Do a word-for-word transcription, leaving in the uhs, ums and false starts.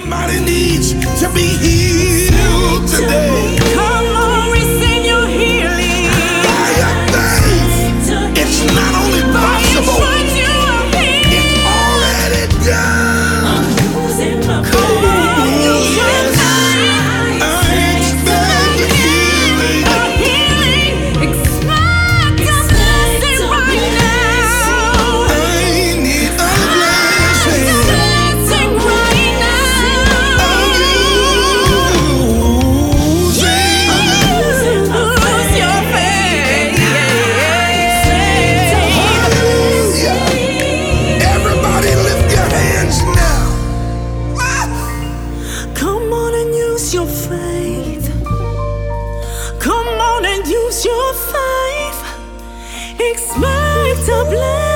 Somebody needs to be healed today. Come on, receive your healing. By your faith, it's not only possible, it's already done. Come on, use your faith. I expect healing. Expect a blessing right now. I need a blessing. Blessing right now. Use it. Use your faith. Hallelujah. Everybody lift your hands now. Come on and use your faith. Come on and use your faith. Expect a blessing.